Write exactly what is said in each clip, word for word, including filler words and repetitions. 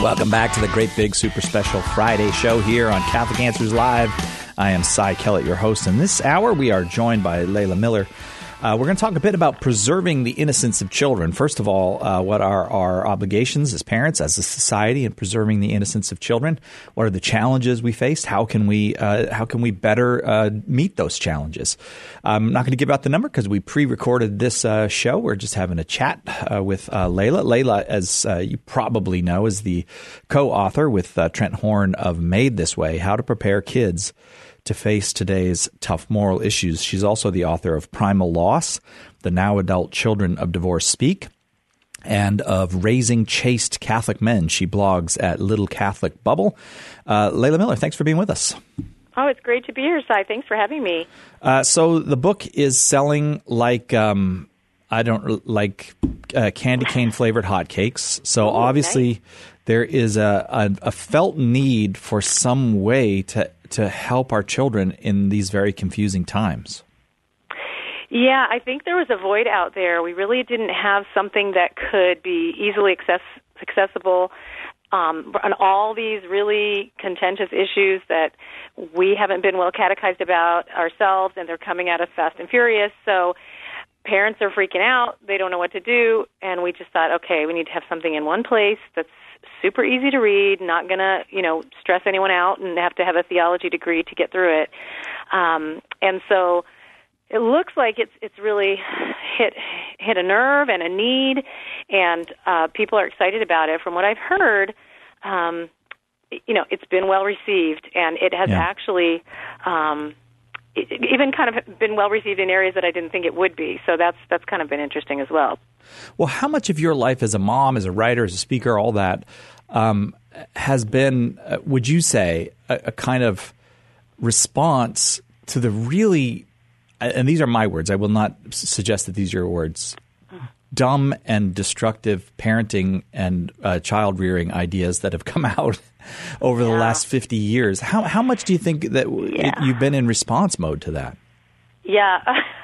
Welcome back to the Great Big Super Special Friday show here on Catholic Answers Live. I am Cy Kellett, your host. In this hour, we are joined by Layla Miller. Uh, we're going to talk a bit about preserving the innocence of children. First of all, uh, what are our obligations as parents, as a society, in preserving the innocence of children? What are the challenges we face? How can we uh, how can we better uh, meet those challenges? I'm not going to give out the number because we pre-recorded this uh, show. We're just having a chat uh, with uh, Layla. Layla, as uh, you probably know, is the co-author with uh, Trent Horn of Made This Way: How to Prepare Kids to Face Today's Tough Moral Issues. She's also the author of Primal Loss, The Now Adult Children of Divorce Speak, and of Raising Chaste Catholic Men. She blogs at Little Catholic Bubble. Uh, Layla Miller, thanks for being with us. Oh, it's great to be here, Cy. Thanks for having me. Uh, so the book is selling like um, I don't like uh, candy cane flavored hotcakes. So Ooh, obviously nice. There is a, a, a felt need for some way to to help our children in these very confusing times. Yeah, I think there was a void out there. We really didn't have something that could be easily access, accessible um, on all these really contentious issues that we haven't been well catechized about ourselves, and they're coming at us fast and furious. So parents are freaking out. They don't know what to do, and we just thought, okay, we need to have something in one place that's super easy to read, not going to, you know, stress anyone out and have to have a theology degree to get through it. Um, and so it looks like it's it's really hit hit a nerve and a need, and uh, people are excited about it. From what I've heard, um, you know, it's been well received, and it has yeah. actually um, it, even kind of been well received in areas that I didn't think it would be. So that's that's kind of been interesting as well. Well, how much of your life as a mom, as a writer, as a speaker, all that um, has been, uh, would you say, a, a kind of response to the really, and these are my words, I will not suggest that these are your words, dumb and destructive parenting and uh, child rearing ideas that have come out over the yeah. last fifty years. How how much do you think that yeah. it, you've been in response mode to that? Yeah.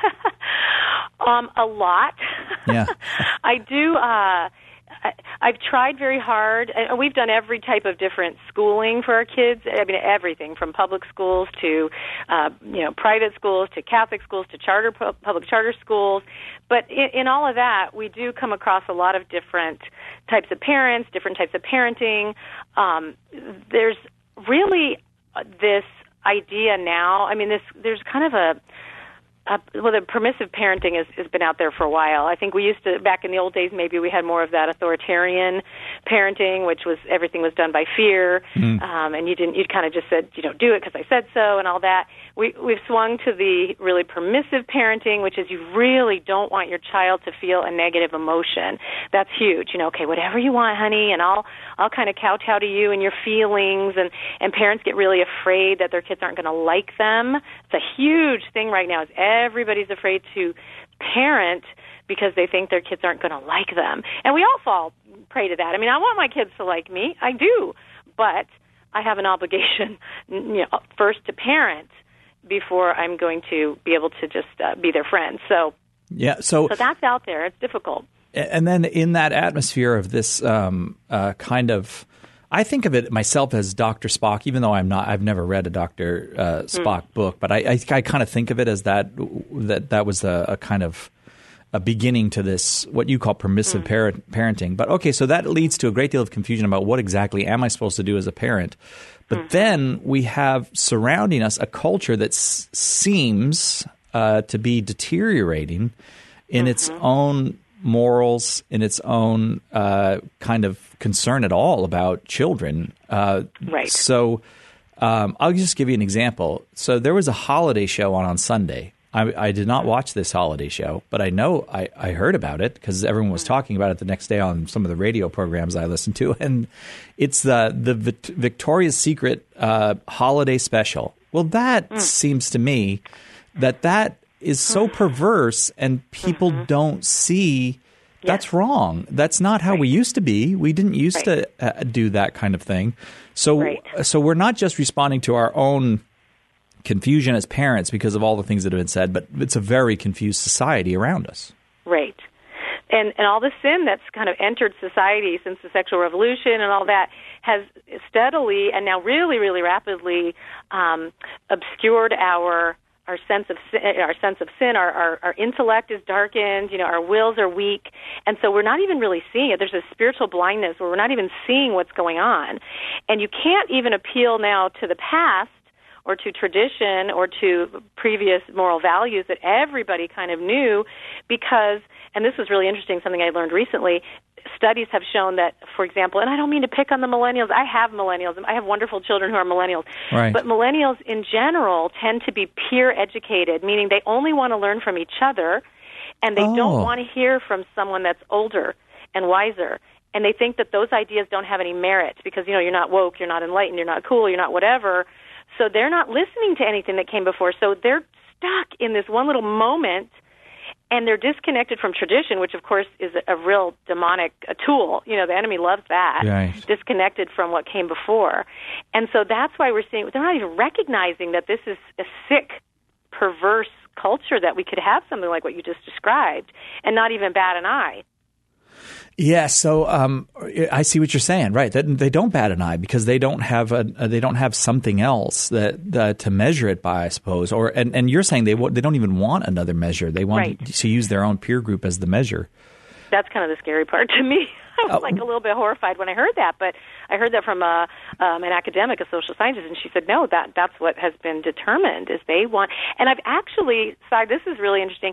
um, a lot. Yeah. I do. Uh, I, I've tried very hard. And we've done every type of different schooling for our kids. I mean, everything from public schools to, uh, you know, private schools to Catholic schools to charter public charter schools. But in, in all of that, we do come across a lot of different types of parents, different types of parenting. Um, there's really this idea now. I mean, this there's kind of a Uh, well, the permissive parenting has, has been out there for a while. I think we used to, back in the old days, maybe we had more of that authoritarian parenting, which was everything was done by fear, mm. um, and you didn't. You kind of just said, you don't do it because I said so, and all that. We, we've swung to the really permissive parenting, which is you really don't want your child to feel a negative emotion. That's huge. You know, okay, whatever you want, honey, and I'll I'll kind of kowtow to you and your feelings, and and parents get really afraid that their kids aren't going to like them. It's a huge thing right now. Is everybody's afraid to parent because they think their kids aren't going to like them. And we all fall prey to that. I mean, I want my kids to like me. I do. But I have an obligation, you know, first to parent before I'm going to be able to just uh, be their friend. So, yeah, so, so that's out there. It's difficult. And then in that atmosphere of this um, uh, kind of, I think of it myself as Doctor Spock, even though I'm not. I've never read a Doctor uh, Spock mm. book, but I, I, I kind of think of it as that that that was a, a kind of a beginning to this what you call permissive mm. parent, parenting. But okay, so that leads to a great deal of confusion about what exactly am I supposed to do as a parent. But mm. then we have surrounding us a culture that s- seems uh, to be deteriorating in mm-hmm. its own morals, in its own uh, kind of concern at all about children. Uh, right. So um, I'll just give you an example. So there was a holiday show on on Sunday. I, I did not watch this holiday show, but I know I, I heard about it because everyone was talking about it the next day on some of the radio programs I listened to. And it's the, the Victoria's Secret uh, holiday special. Well, that mm. seems to me that that is so perverse and people mm-hmm. don't see that's yes. wrong. That's not how right. we used to be. We didn't used right. to uh, do that kind of thing. So right. so we're not just responding to our own confusion as parents because of all the things that have been said, but it's a very confused society around us. Right. and and all the sin that's kind of entered society since the sexual revolution and all that has steadily and now really, really rapidly um, obscured our our sense of sin, our sense of sin. Our, our our intellect is darkened. You know, our wills are weak, and so we're not even really seeing it. There's a spiritual blindness where we're not even seeing what's going on, and you can't even appeal now to the past or to tradition or to previous moral values that everybody kind of knew because, and this was really interesting, something I learned recently, studies have shown that, for example, and I don't mean to pick on the millennials. I have millennials. I have wonderful children who are millennials. Right. But millennials in general tend to be peer educated, meaning they only want to learn from each other, and they Oh. don't want to hear from someone that's older and wiser. And they think that those ideas don't have any merit because, you know, you're not woke, you're not enlightened, you're not cool, you're not whatever. So they're not listening to anything that came before. So they're stuck in this one little moment, and they're disconnected from tradition, which, of course, is a, a real demonic a tool. You know, the enemy loves that, Right. disconnected from what came before. And so that's why we're seeing, they're not even recognizing that this is a sick, perverse culture, that we could have something like what you just described and not even bat an eye. Yeah, so um, I see what you're saying, right? That they don't bat an eye because they don't have a they don't have something else that uh, to measure it by, I suppose. Or and, and you're saying they they don't even want another measure. They want Right. to use their own peer group as the measure. That's kind of the scary part to me. I was Oh. like a little bit horrified when I heard that, but I heard that from a, um, an academic, a social scientist, and she said, no, that that's what has been determined is they want. And I've actually, Si, this is really interesting.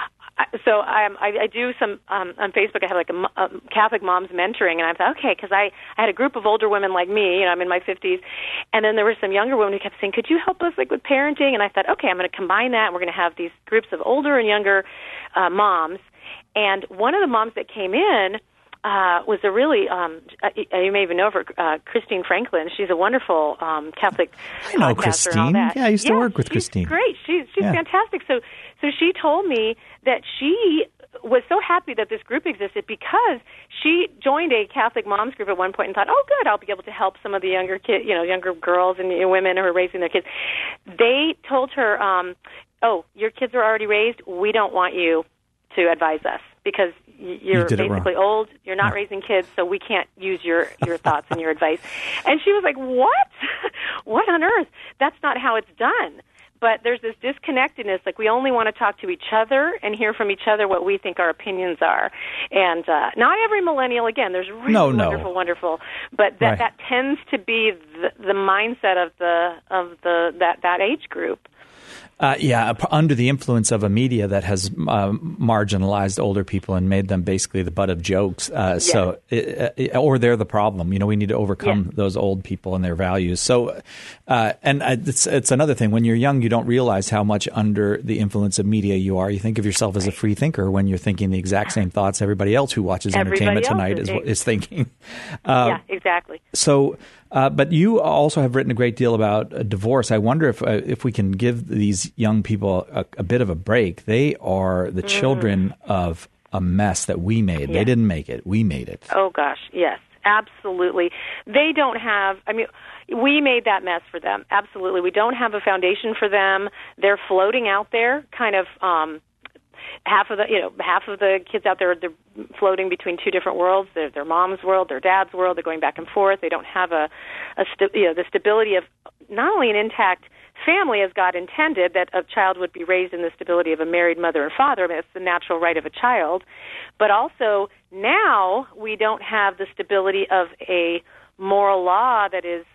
I- So um, I, I do some um, on Facebook. I have like a, mo- a Catholic moms mentoring, and I thought, okay, because I, I had a group of older women like me. You know, I'm in my fifties, and then there were some younger women who kept saying, "Could you help us like with parenting?" And I thought, okay, I'm going to combine that, and we're going to have these groups of older and younger uh, moms. And one of the moms that came in uh, was a really, um, uh, you may even know her, uh, Christine Franklin. She's a wonderful um, Catholic I know podcaster and all Christine. that. Yeah, I used to Yeah, work with she's Christine. Great, she's she's Yeah. fantastic. So so she told me that she was so happy that this group existed because she joined a Catholic moms group at one point and thought, oh, good, I'll be able to help some of the younger kids, you know, younger girls and uh, women who are raising their kids. They told her, um, oh, your kids are already raised. We don't want you to advise us because you're You did it basically wrong. old, you're not Yeah. raising kids, so we can't use your, your thoughts and your advice. And she was like, what? What on earth? That's not how it's done. But there's this disconnectedness, like we only want to talk to each other and hear from each other what we think our opinions are. And uh, not every millennial, again, there's really No, no. wonderful, wonderful, but that, Right. that tends to be the, the mindset of the of the that, that age group. Uh, yeah, p- under the influence of a media that has uh, marginalized older people and made them basically the butt of jokes. Uh, So, it, it, or they're the problem. You know, we need to overcome Yeah. those old people and their values. So, uh, and uh, it's, it's another thing. When you're young, you don't realize how much under the influence of media you are. You think of yourself as a free thinker when you're thinking the exact same thoughts everybody else who watches Everybody Entertainment else Tonight is- is, is thinking. Uh, yeah, exactly. So, uh, but you also have written a great deal about uh, divorce. I wonder if uh, if we can give these young people a, a bit of a break. They are the children of a mess that we made. Yeah. They didn't make it. We made it. Oh, gosh, yes, absolutely. They don't have, I mean, we made that mess for them, absolutely. We don't have a foundation for them. They're floating out there, kind of, um, half of the, you know, half of the kids out there, they're floating between two different worlds. They're their mom's world, their dad's world. They're going back and forth. They don't have a, a st- you know, the stability of not only an intact family as God intended, that a child would be raised in the stability of a married mother and father. I mean, it's the natural right of a child. But also now we don't have the stability of a moral law that is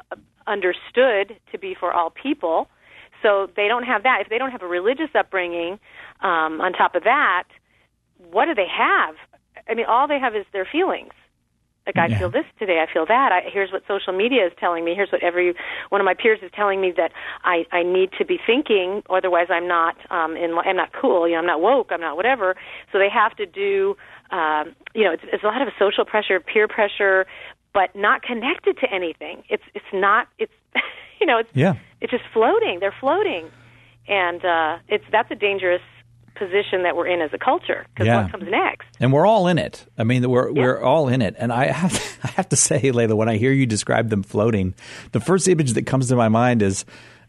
understood to be for all people. So they don't have that. If they don't have a religious upbringing, um, on top of that, what do they have? I mean, all they have is their feelings. Like, I Yeah. feel this today, I feel that. I, here's what social media is telling me. Here's what every one of my peers is telling me that I, I need to be thinking, otherwise I'm not um, in, I'm not cool. You know, I'm not woke. I'm not whatever. So they have to do. Um, you know, it's, it's a lot of social pressure, peer pressure, but not connected to anything. It's it's not. It's you know, it's Yeah. it's just floating. They're floating, and uh, it's that's a dangerous position that we're in as a culture, because Yeah. what comes next? And we're all in it. I mean, we're we're all in it. And I have I have to say, Layla, when I hear you describe them floating, the first image that comes to my mind is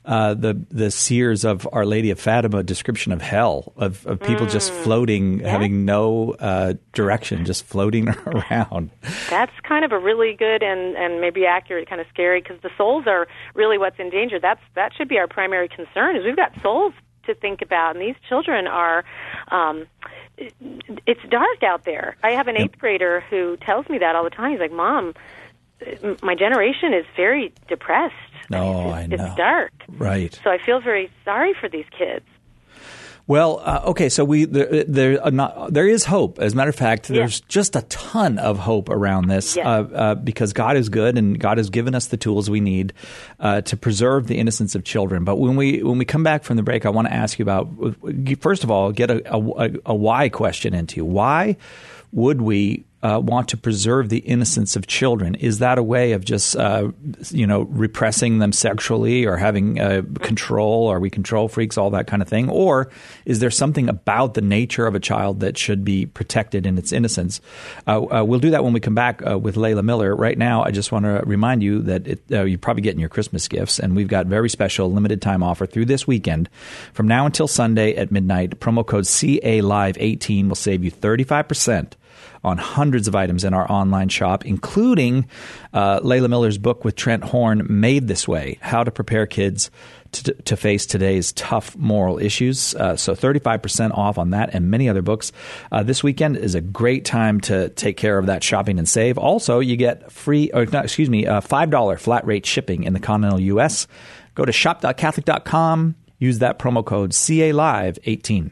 uh, the the seers of Our Lady of Fatima description of hell, of, of people mm. just floating, yeah. having no uh, direction, just floating around. That's kind of a really good and, and maybe accurate, kind of scary, because the souls are really what's in danger. That's that should be our primary concern, is we've got souls to think about, and these children are, um, it, it's dark out there. I have an eighth grader who tells me that all the time. He's like, Mom, my generation is very depressed. No, it's, I know. It's dark. Right. So I feel very sorry for these kids. Well, uh, okay, so we there there, uh, not, there is hope. As a matter of fact, there's yes. just a ton of hope around this yes. uh, uh, because God is good and God has given us the tools we need uh, to preserve the innocence of children. But when we when we come back from the break, I want to ask you about, first of all, get a, a, a why question into you. Why would we Uh, want to preserve the innocence of children? Is that a way of just, uh, you know, repressing them sexually or having uh, control? Are we control freaks, all that kind of thing? Or is there something about the nature of a child that should be protected in its innocence? Uh, uh, we'll do that when we come back uh, with Layla Miller. Right now, I just want to remind you that it, uh, you're probably getting your Christmas gifts, and we've got very special limited time offer through this weekend. From now until Sunday at midnight, promo code C A Live eighteen will save you thirty-five percent on hundreds of items in our online shop, including uh, Layla Miller's book with Trent Horn, Made This Way, How to Prepare Kids to, to Face Today's Tough Moral Issues. Uh, so thirty-five percent off on that and many other books. Uh, this weekend is a great time to take care of that shopping and save. Also, you get free, or not, excuse me, uh, five dollars flat rate shipping in the continental U S. Go to shop dot catholic dot com. Use that promo code C A Live eighteen.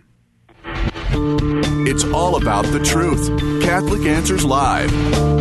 It's all about the truth. Catholic Answers Live.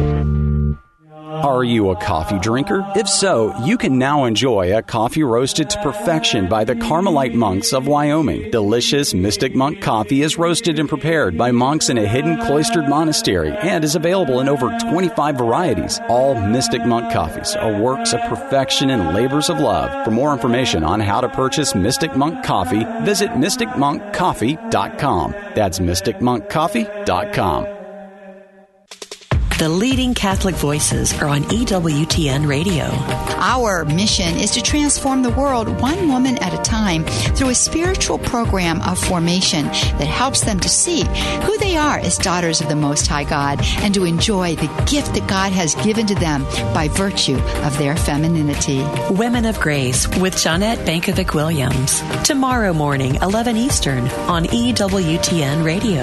Are you a coffee drinker? If so, you can now enjoy a coffee roasted to perfection by the Carmelite monks of Wyoming. Delicious Mystic Monk coffee is roasted and prepared by monks in a hidden cloistered monastery and is available in over twenty-five varieties. All Mystic Monk coffees are works of perfection and labors of love. For more information on how to purchase Mystic Monk coffee, visit mystic monk coffee dot com. That's mystic monk coffee dot com. The leading Catholic voices are on E W T N Radio. Our mission is to transform the world one woman at a time through a spiritual program of formation that helps them to see who they are as daughters of the Most High God and to enjoy the gift that God has given to them by virtue of their femininity. Women of Grace with Jeanette Bankovic-Williams. Tomorrow morning, eleven Eastern on E W T N Radio.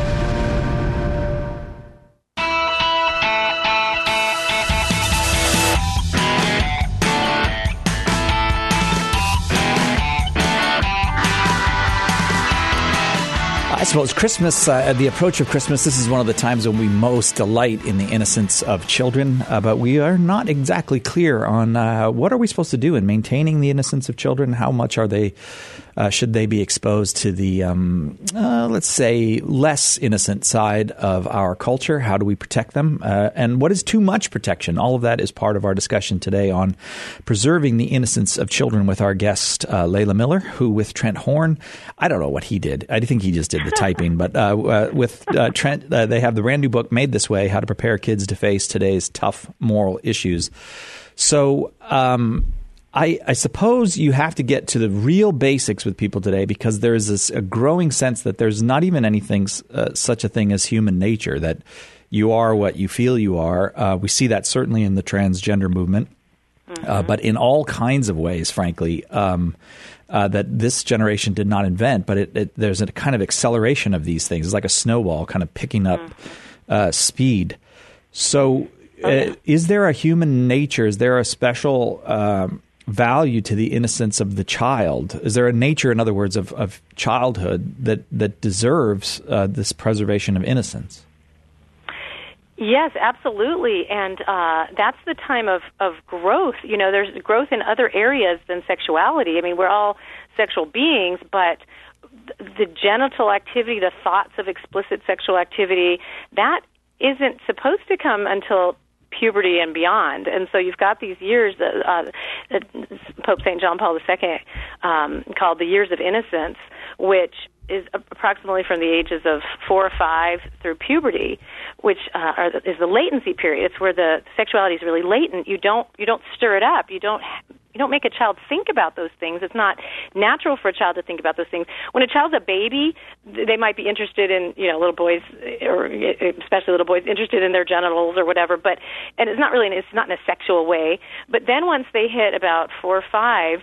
I suppose Christmas, uh, at the approach of Christmas, this is one of the times when we most delight in the innocence of children, uh, but we are not exactly clear on uh, what are we supposed to do in maintaining the innocence of children. How much are they, uh, should they be exposed to the, um, uh, let's say, less innocent side of our culture? How do we protect them? Uh, and what is too much protection? All of that is part of our discussion today on preserving the innocence of children with our guest, uh, Layla Miller, who with Trent Horn, I don't know what he did. I think he just did the typing, but uh, uh, with uh, Trent, uh, they have the brand new book, Made This Way, How to Prepare Kids to Face Today's Tough Moral Issues. So um, I, I suppose you have to get to the real basics with people today, because there is this, a growing sense that there's not even anything, uh, such a thing as human nature, that you are what you feel you are. Uh, we see that certainly in the transgender movement, mm-hmm. uh, but in all kinds of ways, frankly, um, Uh, that this generation did not invent, but it, it, there's a kind of acceleration of these things. It's like a snowball kind of picking up uh, speed. So uh, is there a human nature? Is there a special um, value to the innocence of the child? Is there a nature, in other words, of, of childhood that, that deserves uh, this preservation of innocence? Yes, absolutely, and uh, that's the time of, of growth. You know, there's growth in other areas than sexuality. I mean, we're all sexual beings, but the genital activity, the thoughts of explicit sexual activity, that isn't supposed to come until puberty and beyond. And so you've got these years that, uh, that Pope Saint John Paul the Second um, called the years of innocence, which is approximately from the ages of four or five through puberty, which uh, are, is the latency period. It's where the sexuality is really latent. You don't you don't stir it up. You don't you don't make a child think about those things. It's not natural for a child to think about those things. When a child's a baby, they might be interested in, you know, little boys, or especially little boys, interested in their genitals or whatever. But and it's not really, it's not in a sexual way. But then once they hit about four or five,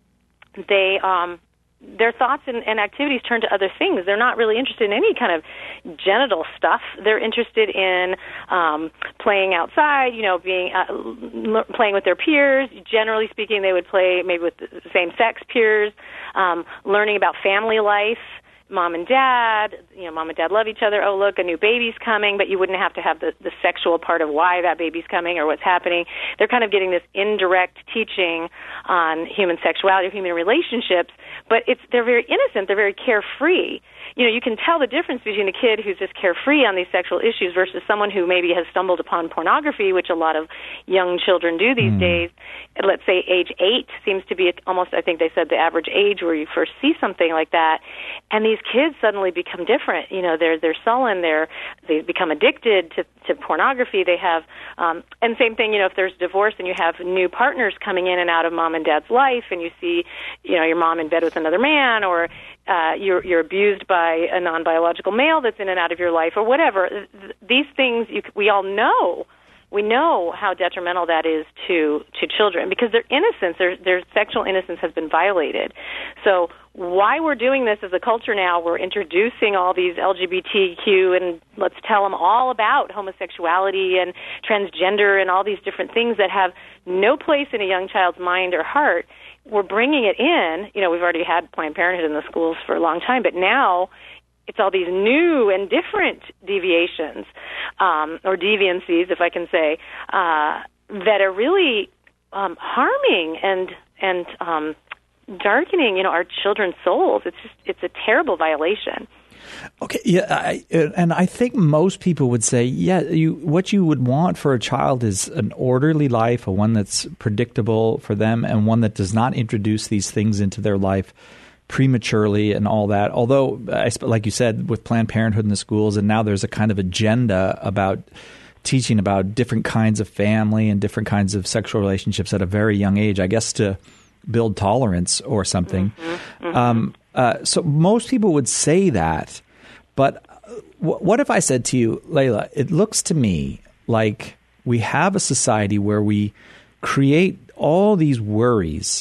they um, their thoughts and, and activities turn to other things. They're not really interested in any kind of genital stuff. They're interested in um, playing outside, you know, being uh, l- playing with their peers. Generally speaking, they would play maybe with the same-sex peers, um, learning about family life. Mom and dad, you know, mom and dad love each other. Oh, look, a new baby's coming, but you wouldn't have to have the, the sexual part of why that baby's coming or what's happening. They're kind of getting this indirect teaching on human sexuality, human relationships, but it's they're very innocent. They're very carefree. You know, you can tell the difference between a kid who's just carefree on these sexual issues versus someone who maybe has stumbled upon pornography, which a lot of young children do these mm. days. Let's say age eight seems to be almost, I think they said, the average age where you first see something like that. And these kids suddenly become different. You know, they're they're sullen. They're they become addicted to to pornography. They have, um, and same thing. You know, if there's divorce and you have new partners coming in and out of mom and dad's life, and you see, you know, your mom in bed with another man, or uh, you're you're abused by a non-biological male that's in and out of your life, or whatever. Th- these things you, we all know. We know how detrimental that is to, to children because their innocence, their, their sexual innocence has been violated. So why we're doing this as a culture now, we're introducing all these L G B T Q and let's tell them all about homosexuality and transgender and all these different things that have no place in a young child's mind or heart. We're bringing it in. You know, we've already had Planned Parenthood in the schools for a long time, but now it's all these new and different deviations, um, or deviancies, if I can say, uh, that are really um, harming and and um, darkening, you know, our children's souls. It's just it's a terrible violation. Okay, yeah, I, and I think most people would say, yeah, you what you would want for a child is an orderly life, a one that's predictable for them, and one that does not introduce these things into their life prematurely and all that. Although, like you said, with Planned Parenthood in the schools, and now there's a kind of agenda about teaching about different kinds of family and different kinds of sexual relationships at a very young age, I guess to build tolerance or something. Mm-hmm. Mm-hmm. Um, uh, so most people would say that. But w- what if I said to you, Layla, it looks to me like we have a society where we create all these worries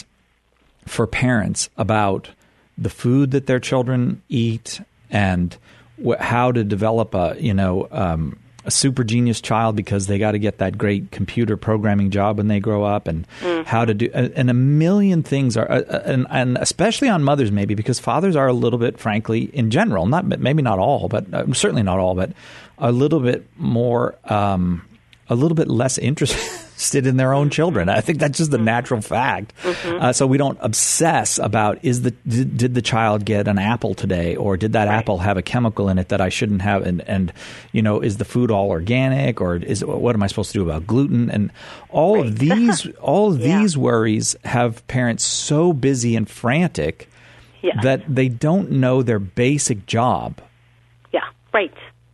for parents about the food that their children eat and wh- how to develop a, you know, um, a super genius child because they got to get that great computer programming job when they grow up, and mm-hmm. how to do, and a million things are, uh, and, and especially on mothers maybe, because fathers are a little bit, frankly, in general, not maybe not all, but uh, certainly not all, but a little bit more, um, a little bit less interested in their own children. I think that's just the natural fact. Mm-hmm. Uh, so we don't obsess about is the did, did the child get an apple today, or did that right. apple have a chemical in it that I shouldn't have, and, and you know, is the food all organic, or is what am I supposed to do about gluten? And all right. of these all of yeah. these worries have parents so busy and frantic yeah. that they don't know their basic job. Yeah, right.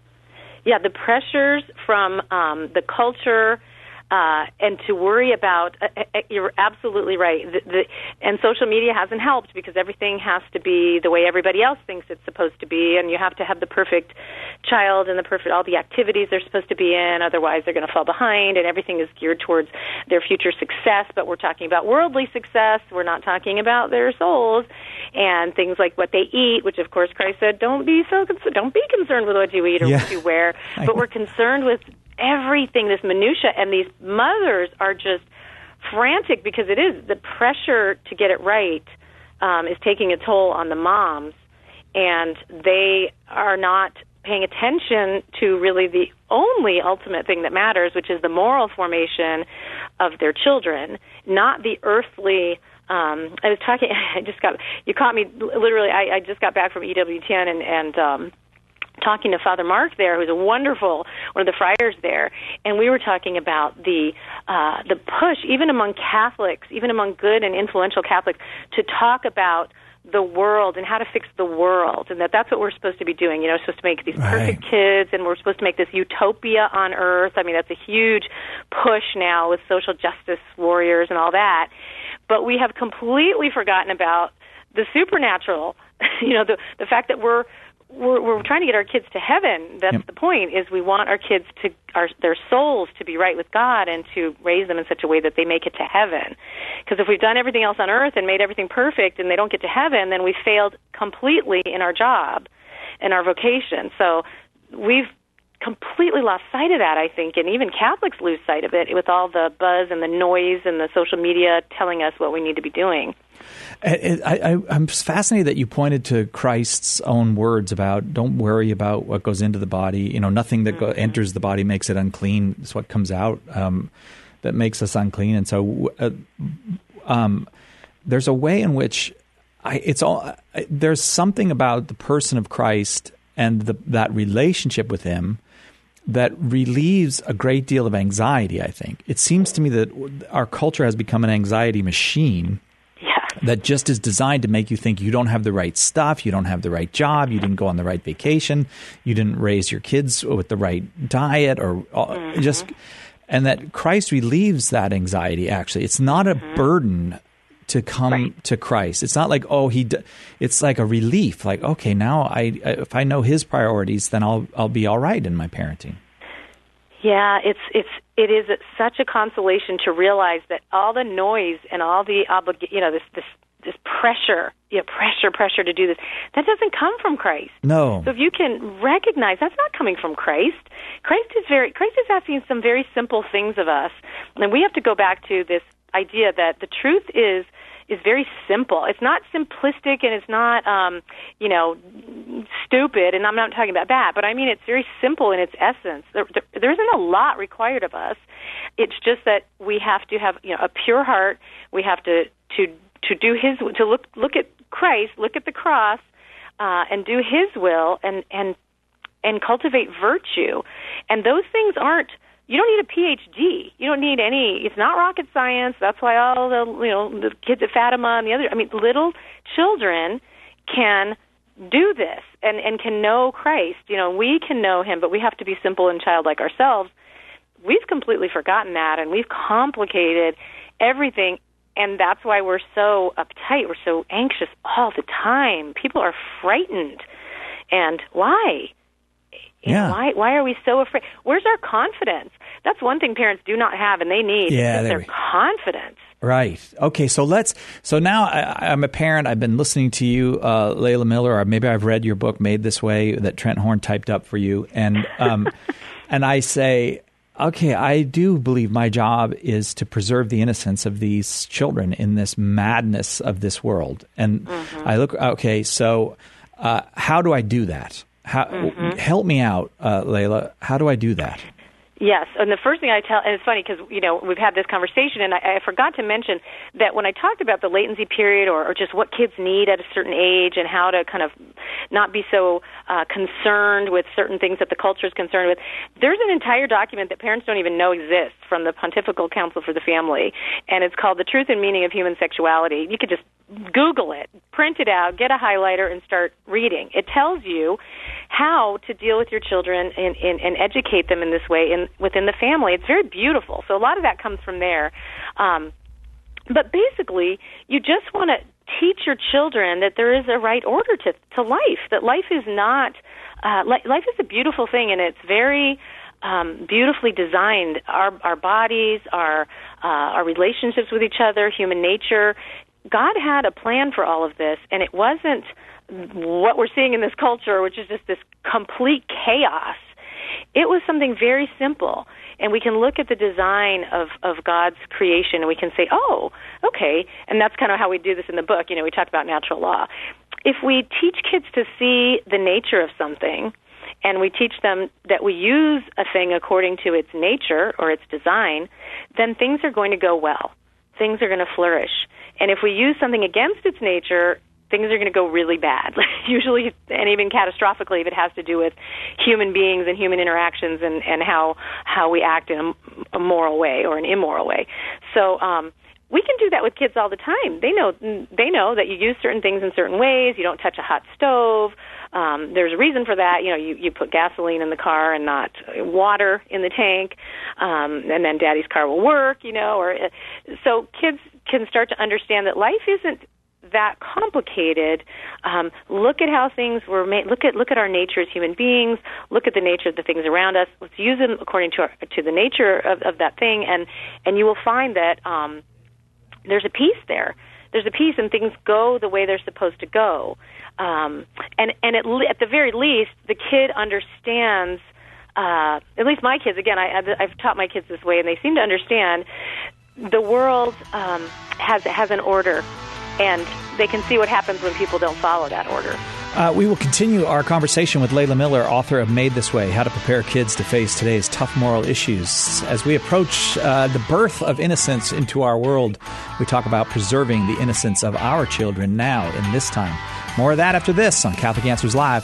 Yeah, the pressures from um, the culture uh, and to worry about, uh, uh, you're absolutely right. The, the, and social media hasn't helped because everything has to be the way everybody else thinks it's supposed to be, and you have to have the perfect child and the perfect all the activities they're supposed to be in, otherwise they're going to fall behind, and everything is geared towards their future success. But we're talking about worldly success. We're not talking about their souls and things like what they eat, which of course Christ said, don't be so concerned, don't be concerned with what you eat or yeah. what you wear, but we're concerned with everything, this minutia, and these mothers are just frantic because it is the pressure to get it right um, is taking a toll on the moms, and they are not paying attention to really the only ultimate thing that matters, which is the moral formation of their children, not the earthly. Um, I was talking. I just got you caught me literally. I, I just got back from E W T N and. and um, talking to Father Mark there, who's a wonderful, one of the friars there, and we were talking about the uh, the push, even among Catholics, even among good and influential Catholics, to talk about the world and how to fix the world, and that that's what we're supposed to be doing. You know, we're supposed to make these perfect right. kids, and we're supposed to make this utopia on earth. I mean, that's a huge push now with social justice warriors and all that. but we have completely forgotten about the supernatural. You know, the the fact that we're we're, we're trying to get our kids to heaven. That's yep. the point. Is we want our kids to our their souls to be right with God and to raise them in such a way that they make it to heaven. Because if we've done everything else on earth and made everything perfect and they don't get to heaven, then we failed completely in our job, in our vocation. So we've completely lost sight of that, I think, and even Catholics lose sight of it with all the buzz and the noise and the social media telling us what we need to be doing. I, I, I'm fascinated that you pointed to Christ's own words about don't worry about what goes into the body. You know, nothing that mm-hmm. go, enters the body makes it unclean. It's what comes out um, that makes us unclean. And so uh, um, there's a way in which I, it's all I, there's something about the person of Christ and the, that relationship with him that relieves a great deal of anxiety, I think. It seems to me that our culture has become an anxiety machine yeah. that just is designed to make you think you don't have the right stuff, you don't have the right job, you didn't go on the right vacation, you didn't raise your kids with the right diet, or mm-hmm. just, and that Christ relieves that anxiety, actually. It's not a mm-hmm. burden to come right. to Christ. It's not like, oh, he. D-. It's like a relief. Like, okay, now I, if I know his priorities, then I'll I'll be all right in my parenting. Yeah, it's it's it is such a consolation to realize that all the noise and all the oblig, you know, this this this pressure, you know, pressure, pressure to do this, that doesn't come from Christ. No. So if you can recognize that's not coming from Christ. Christ is very Christ is asking some very simple things of us, and we have to go back to this idea that the truth is is very simple. It's not simplistic and it's not, um, you know, stupid, and I'm not talking about that, but I mean it's very simple in its essence. There, there, there isn't a lot required of us. It's just that we have to have, you know, a pure heart. We have to to to do His, to look look at Christ, look at the cross, uh, and do His will, and and and cultivate virtue. And those things aren't. You don't need a P H D. You don't need any. It's not rocket science. That's why all the you know the kids at Fatima and the other. I mean, little children can do this and and can know Christ. You know, we can know Him, but we have to be simple and childlike ourselves. We've completely forgotten that, and we've complicated everything, and that's why we're so uptight. We're so anxious all the time. People are frightened, and why? You yeah. know, why why are we so afraid? Where's our confidence? That's one thing parents do not have, and they need yeah, is their confidence. Right. Okay. So let's. So now I, I'm a parent. I've been listening to you, uh, Layla Miller, or maybe I've read your book, Made This Way, that Trent Horn typed up for you, and um, and I say, okay, I do believe my job is to preserve the innocence of these children in this madness of this world, and mm-hmm. I look. Okay, so uh, how do I do that? How, mm-hmm. Help me out, uh, Layla. How do I do that? Yes, and the first thing I tell, and it's funny because, you know, we've had this conversation, and I, I forgot to mention that when I talked about the latency period or, or just what kids need at a certain age and how to kind of not be so uh, concerned with certain things that the culture is concerned with, there's an entire document that parents don't even know exists from the Pontifical Council for the Family, and it's called The Truth and Meaning of Human Sexuality. You could just Google it, print it out, get a highlighter, and start reading. It tells you how to deal with your children and, and, and educate them in this way in, within the family. It's very beautiful. So a lot of that comes from there. Um, but basically, you just want to teach your children that there is a right order to, to life, that life is not, uh, li- life is a beautiful thing, and it's very um, beautifully designed. Our, our bodies, our, uh, our relationships with each other, human nature. God had a plan for all of this, and it wasn't what we're seeing in this culture, which is just this complete chaos. It was something very simple, and we can look at the design of, of God's creation, and we can say, oh, okay, and that's kind of how we do this in the book. You know, we talk about natural law. If we teach kids to see the nature of something, and we teach them that we use a thing according to its nature or its design, then things are going to go well. Things are going to flourish. And if we use something against its nature, things are going to go really bad, usually, and even catastrophically if it has to do with human beings and human interactions and, and how how we act in a, a moral way or an immoral way. So um, we can do that with kids all the time. They know they know that you use certain things in certain ways. You don't touch a hot stove. Um, there's a reason for that. You know, you, you put gasoline in the car and not water in the tank, um, and then Daddy's car will work. You know, or so kids can start to understand that life isn't that complicated. Um, look at how things were made. Look at look at our nature as human beings. Look at the nature of the things around us. Let's use them according to our, to the nature of, of that thing, and and you will find that um, there's a peace there. There's a peace, and things go the way they're supposed to go. Um, and and at, at the very least, the kid understands. Uh, at least my kids. Again, I, I've taught my kids this way, and they seem to understand. The world um, has has an order. And they can see what happens when people don't follow that order. Uh, we will continue our conversation with Layla Miller, author of Made This Way, How to Prepare Kids to Face Today's Tough Moral Issues. As we approach uh, the birth of innocence into our world, we talk about preserving the innocence of our children now in this time. More of that after this on Catholic Answers Live.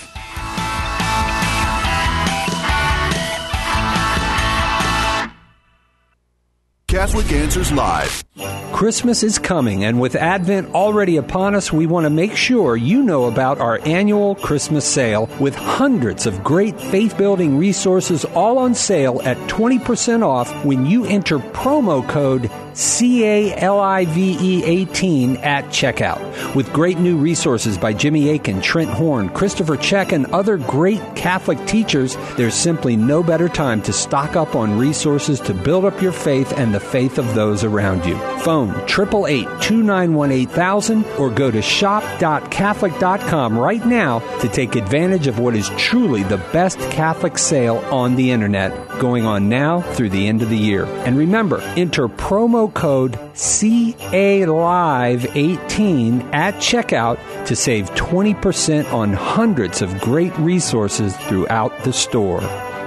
Catholic Answers Live. Christmas is coming, and with Advent already upon us, we want to make sure you know about our annual Christmas sale with hundreds of great faith-building resources all on sale at twenty percent off when you enter promo code C A L I V E eighteen at checkout. With great new resources by Jimmy Akin, Trent Horn, Christopher Check, and other great Catholic teachers, there's simply no better time to stock up on resources to build up your faith and the faith of those around you. Phone eight eight eight, two nine one, eight thousand or go to shop dot catholic dot com right now to take advantage of what is truly the best Catholic sale on the internet, going on now through the end of the year. And remember, enter promo code C A Live eighteen at checkout to save twenty percent on hundreds of great resources throughout the store.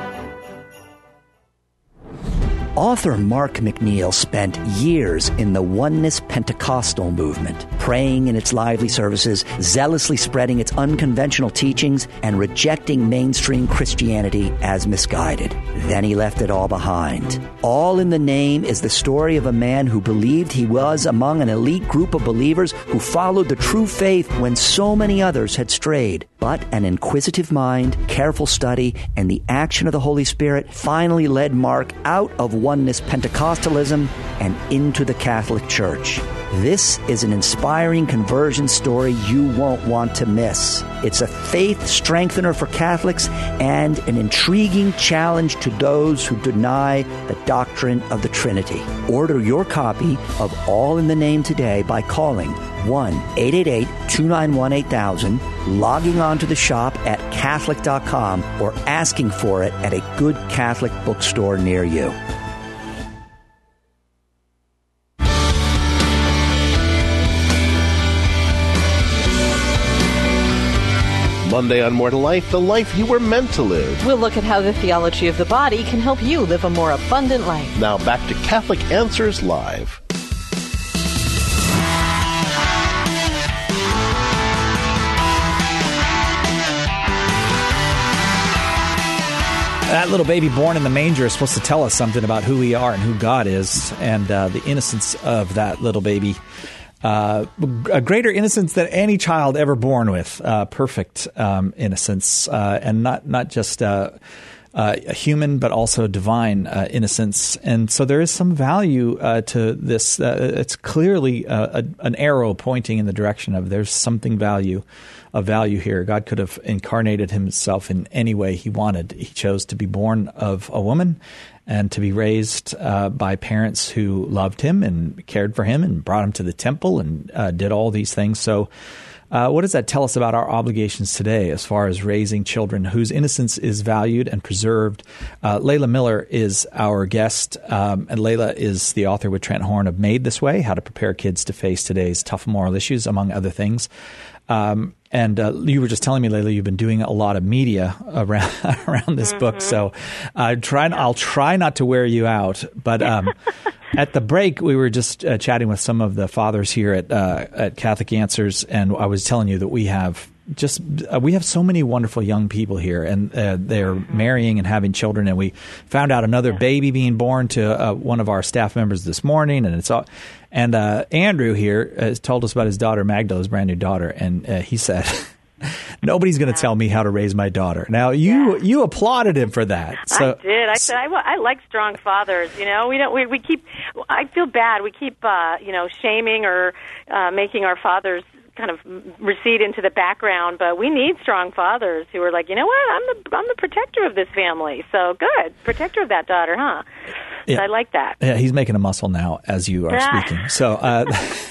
Author Mark McNeil spent years in the Oneness Pentecostal movement, praying in its lively services, zealously spreading its unconventional teachings, and rejecting mainstream Christianity as misguided. Then he left it all behind. All in the Name is the story of a man who believed he was among an elite group of believers who followed the true faith when so many others had strayed. But an inquisitive mind, careful study, and the action of the Holy Spirit finally led Mark out of Oneness Pentecostalism and into the Catholic Church. This is an inspiring conversion story you won't want to miss. It's a faith strengthener for Catholics and an intriguing challenge to those who deny the doctrine of the Trinity. Order your copy of All in the Name today by calling one eight eight eight, two nine one, eight thousand, logging on to the shop at catholic dot com, or asking for it at a good Catholic bookstore near you. Monday on More to Life, the life you were meant to live. We'll look at how the theology of the body can help you live a more abundant life. Now back to Catholic Answers Live. That little baby born in the manger is supposed to tell us something about who we are and who God is, and uh, the innocence of that little baby. Uh, a greater innocence than any child ever born with. Uh, perfect um, innocence, uh, and not not just uh, uh, a human, but also divine uh, innocence. And so there is some value uh, to this. Uh, it's clearly uh, a, an arrow pointing in the direction of there's something value. Of value here. God could have incarnated himself in any way he wanted. He chose to be born of a woman and to be raised uh, by parents who loved him and cared for him and brought him to the temple and uh, did all these things. So uh, what does that tell us about our obligations today as far as raising children whose innocence is valued and preserved? Uh, Layla Miller is our guest, um, and Layla is the author with Trent Horn of Made This Way, How to Prepare Kids to Face Today's Tough Moral Issues, among other things. Um, and uh, you were just telling me, Layla, you've been doing a lot of media around around this mm-hmm. book. So uh, try, I'll try not to wear you out. But um, at the break, we were just uh, chatting with some of the fathers here at uh, at Catholic Answers, and I was telling you that we have just uh, we have so many wonderful young people here, and uh, they're mm-hmm. marrying and having children. And we found out another yeah. baby being born to uh, one of our staff members this morning, and it's all. And uh, Andrew here has told us about his daughter, Magdala's brand new daughter, and uh, he said Nobody's going to tell me how to raise my daughter. Now, you Yeah. you applauded him for that. So, I did. I said I, wa- I like strong fathers. You know, we don't. We, we keep. I feel bad. We keep, uh, you know, shaming or uh, making our fathers kind of recede into the background. But we need strong fathers who are like, you know what? I'm the I'm the protector of this family. So good, protector of that daughter, huh? Yeah. So I like that. Yeah, he's making a muscle now as you are Ah. speaking. So, uh,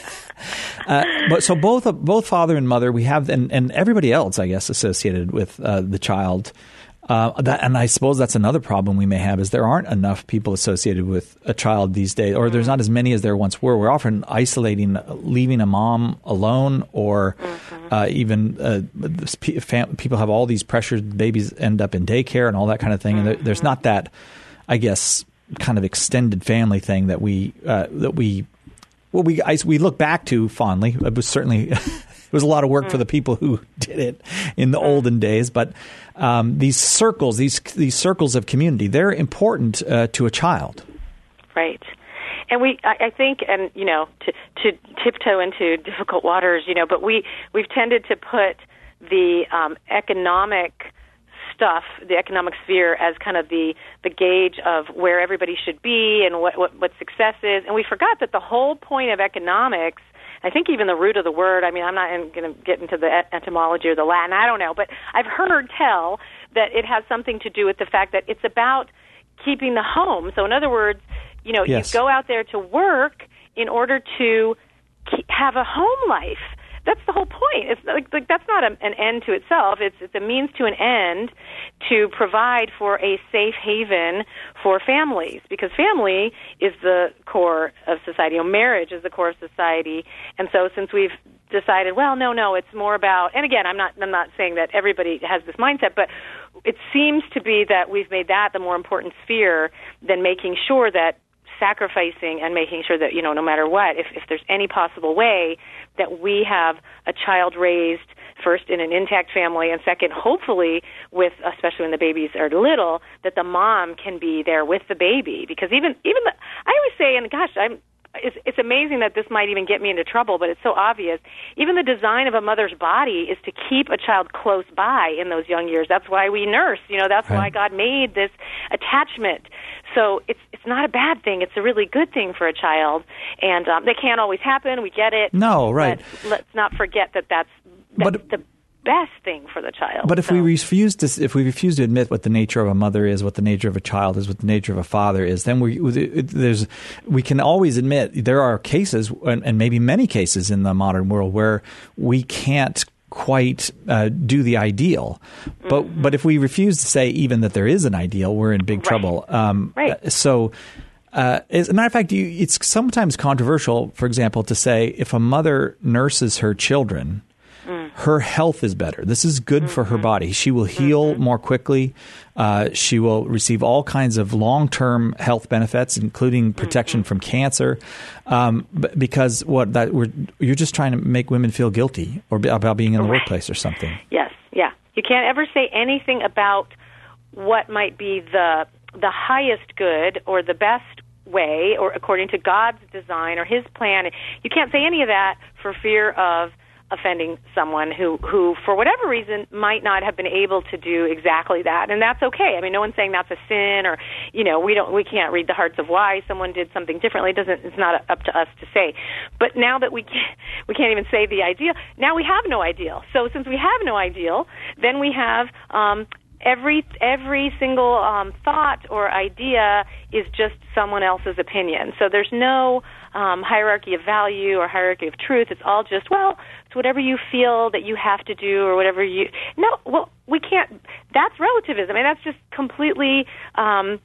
uh, but so both both father and mother, we have, and, and everybody else, I guess, associated with uh, the child. Uh, that, and I suppose that's another problem we may have is there aren't enough people associated with a child these days, or there's not as many as there once were. We're often isolating, leaving a mom alone, or mm-hmm. uh, even uh, this pe- fam- people have all these pressures. Babies end up in daycare and all that kind of thing. Mm-hmm. And there, there's not that, I guess, kind of extended family thing that we uh, that we well we I, we look back to fondly. It was certainly it was a lot of work mm. for the people who did it in the mm. olden days, but um, these circles, these these circles of community, they're important uh, to a child. Right. And we, I, I think, and you know, to to tiptoe into difficult waters, you know, but we we've tended to put the um, economic stuff, the economic sphere, as kind of the, the gauge of where everybody should be and what, what, what success is. And we forgot that the whole point of economics, I think even the root of the word, I mean, I'm not going to get into the etymology or the Latin, I don't know, but I've heard tell that it has something to do with the fact that it's about keeping the home. So in other words, you know, yes. you go out there to work in order to keep, have a home life. That's the whole point. It's like, like that's not a, an end to itself. It's, it's a means to an end to provide for a safe haven for families, because family is the core of society. You know, marriage is the core of society. And so since we've decided, well, no, no, it's more about, and again, I'm not, I'm not saying that everybody has this mindset, but it seems to be that we've made that the more important sphere than making sure that sacrificing and making sure that, you know, no matter what, if, if there's any possible way that we have a child raised first in an intact family, and second, hopefully, with especially when the babies are little, that the mom can be there with the baby. Because even even the, I always say, and gosh, I'm it's, it's amazing that this might even get me into trouble, but it's so obvious. Even the design of a mother's body is to keep a child close by in those young years. That's why we nurse. You know, that's right. why God made this attachment. So it's it's not a bad thing. It's a really good thing for a child, and um, they can't always happen. We get it. No, right. But let's not forget that that's, that's but, the best thing for the child. But if so. we refuse to, if we refuse to admit what the nature of a mother is, what the nature of a child is, what the nature of a father is, then we there's we can always admit there are cases, and, and maybe many cases in the modern world, where we can't quite uh, do the ideal. But mm-hmm. but if we refuse to say even that there is an ideal, we're in big right. trouble. Um, right. So. Uh, as a matter of fact, you, it's sometimes controversial, for example, to say if a mother nurses her children, mm. her health is better. This is good mm-hmm. for her body. She will heal mm-hmm. more quickly. Uh, she will receive all kinds of long-term health benefits, including protection mm-hmm. from cancer. Um, b- because what that we're, you're just trying to make women feel guilty or be, about being in the right. workplace or something. Yes, yeah. You can't ever say anything about what might be the the highest good or the best way or according to God's design or his plan. You can't say any of that for fear of offending someone who, who, for whatever reason, might not have been able to do exactly that. And that's okay. I mean, no one's saying that's a sin or, you know, we don't, we can't read the hearts of why someone did something differently. It doesn't, it's not up to us to say. But now that we can't, we can't even say the ideal, now we have no ideal. So since we have no ideal, then we have, um, Every every single um, thought or idea is just someone else's opinion. So there's no um, hierarchy of value or hierarchy of truth. It's all just, well, it's whatever you feel that you have to do or whatever you... No, well, we can't... That's relativism. I mean, that's just completely... Um,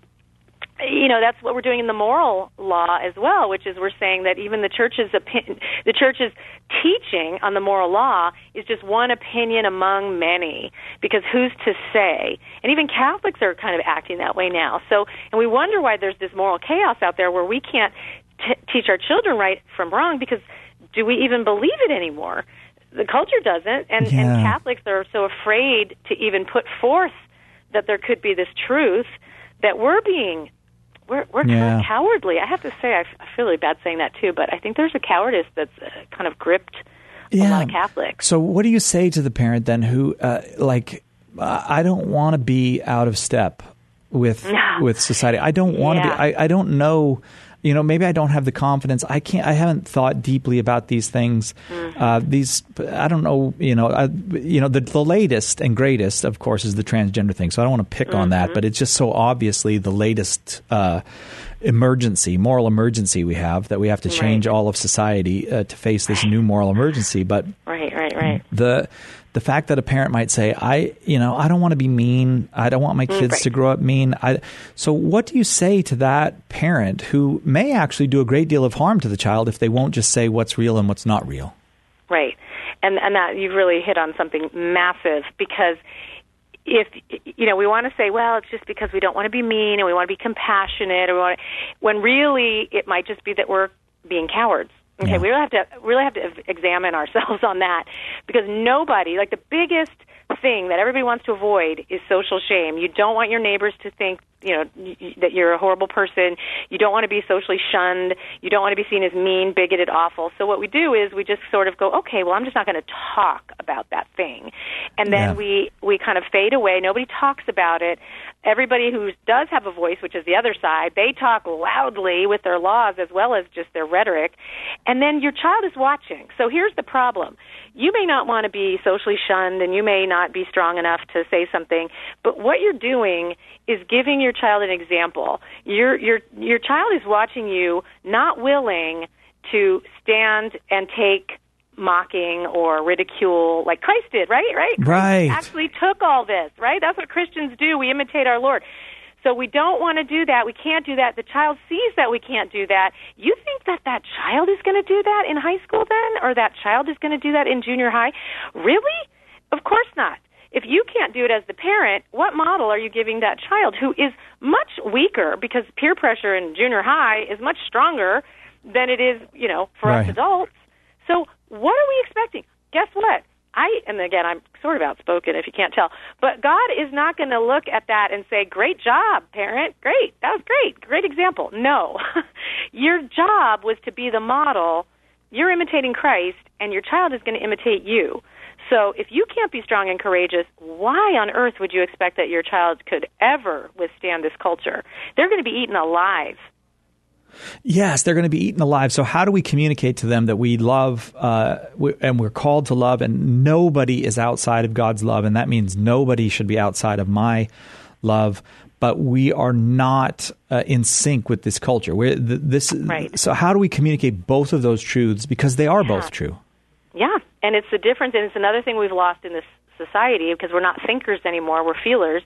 you know, that's what we're doing in the moral law as well, which is we're saying that even the church's opinion, the church's teaching on the moral law is just one opinion among many, because who's to say? And even Catholics are kind of acting that way now. So, and we wonder why there's this moral chaos out there where we can't t- teach our children right from wrong, because do we even believe it anymore? The culture doesn't, and, yeah. and Catholics are so afraid to even put forth that there could be this truth that we're being... We're, we're yeah. kind of cowardly. I have to say, I, f- I feel really bad saying that too, but I think there's a cowardice that's uh, kind of gripped yeah. a lot of Catholics. So what do you say to the parent then who, uh, like, uh, I don't want to be out of step with with society. I don't want to yeah. be. I, I don't know. You know, maybe I don't have the confidence. I can't. I haven't thought deeply about these things. Mm-hmm. Uh, these, I don't know. You know, I, you know, the, the latest and greatest, of course, is the transgender thing. So I don't want to pick mm-hmm. on that, but it's just so obviously the latest uh, emergency, moral emergency we have that we have to change right. all of society uh, to face this right. new moral emergency. But right, right, right. The the fact that a parent might say, I, you know, I don't want to be mean. I don't want my kids right. to grow up mean. I, so what do you say to that parent who may actually do a great deal of harm to the child if they won't just say what's real and what's not real? Right. And and that you've really hit on something massive, because if, you know, we want to say, well, it's just because we don't want to be mean and we want to be compassionate, or we want to, when really it might just be that we're being cowards. Okay, yeah. we really have to really have to examine ourselves on that, because nobody, like the biggest thing that everybody wants to avoid is social shame. You don't want your neighbors to think, you know, that you're a horrible person. You don't want to be socially shunned. You don't want to be seen as mean, bigoted, awful. So what we do is we just sort of go, okay, well, I'm just not going to talk about that thing. And then yeah. we, we kind of fade away. Nobody talks about it. Everybody who does have a voice, which is the other side, they talk loudly with their laws as well as just their rhetoric. And then your child is watching. So here's the problem. You may not want to be socially shunned, and you may not be strong enough to say something, but what you're doing is giving your child an example. Your your your child is watching you, not willing to stand and take mocking or ridicule like Christ did, right? Right. Right. Christ actually took all this, right? That's what Christians do. We imitate our Lord. So we don't want to do that. We can't do that. The child sees that we can't do that. You think that that child is going to do that in high school then, or that child is going to do that in junior high? Really? Of course not. If you can't do it as the parent, what model are you giving that child, who is much weaker, because peer pressure in junior high is much stronger than it is, you know, for right. us adults? So what are we expecting? Guess what? I, and again, I'm sort of outspoken if you can't tell, but God is not going to look at that and say, great job, parent, great, that was great, great example. No. Your job was to be the model. You're imitating Christ, and your child is going to imitate you. So if you can't be strong and courageous, why on earth would you expect that your child could ever withstand this culture? They're going to be eaten alive. Yes, they're going to be eaten alive. So how do we communicate to them that we love uh, we, and we're called to love, and nobody is outside of God's love, and that means nobody should be outside of my love, but we are not uh, in sync with this culture. We're, th- this, right. So how do we communicate both of those truths, because they are yeah. both true? Yeah, and it's the difference, and it's another thing we've lost in this society, because we're not thinkers anymore, we're feelers.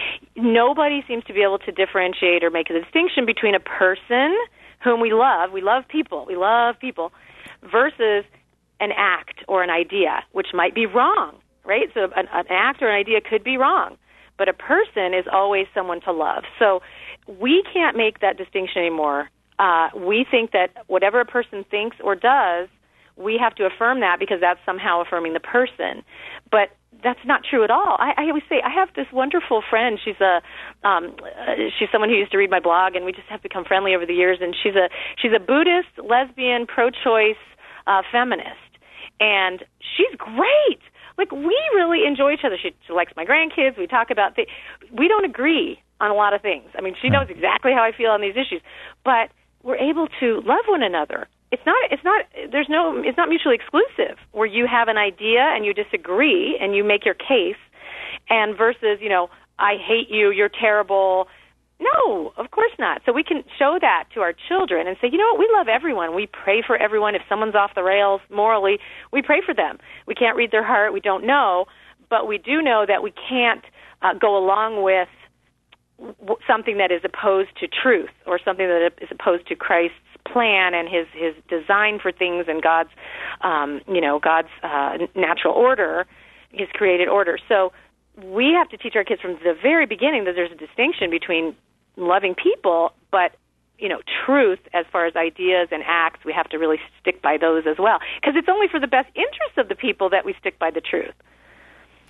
Nobody seems to be able to differentiate or make a distinction between a person whom we love, we love people, we love people, versus an act or an idea, which might be wrong, right? So an, an act or an idea could be wrong, but a person is always someone to love. So we can't make that distinction anymore. Uh, we think that whatever a person thinks or does, we have to affirm that because that's somehow affirming the person. But that's not true at all. I, I always say I have this wonderful friend. She's a um, uh, she's someone who used to read my blog, and we just have become friendly over the years. And she's a she's a Buddhist, lesbian, pro-choice uh, feminist, and she's great. Like, we really enjoy each other. She, she likes my grandkids. We talk about things. We don't agree on a lot of things. I mean, she knows exactly how I feel on these issues, but we're able to love one another. It's not, it's not, there's no, it's not mutually exclusive, where you have an idea and you disagree and you make your case, and versus, you know, I hate you, you're terrible. No, of course not. So we can show that to our children and say, you know what, we love everyone. We pray for everyone. If someone's off the rails morally, we pray for them. We can't read their heart. We don't know, but we do know that we can't uh, go along with something that is opposed to truth, or something that is opposed to Christ's plan and his his design for things, and God's um, you know God's uh, natural order, his created order. So we have to teach our kids from the very beginning that there's a distinction between loving people, but you know truth as far as ideas and acts. We have to really stick by those as well, because it's only for the best interest of the people that we stick by the truth.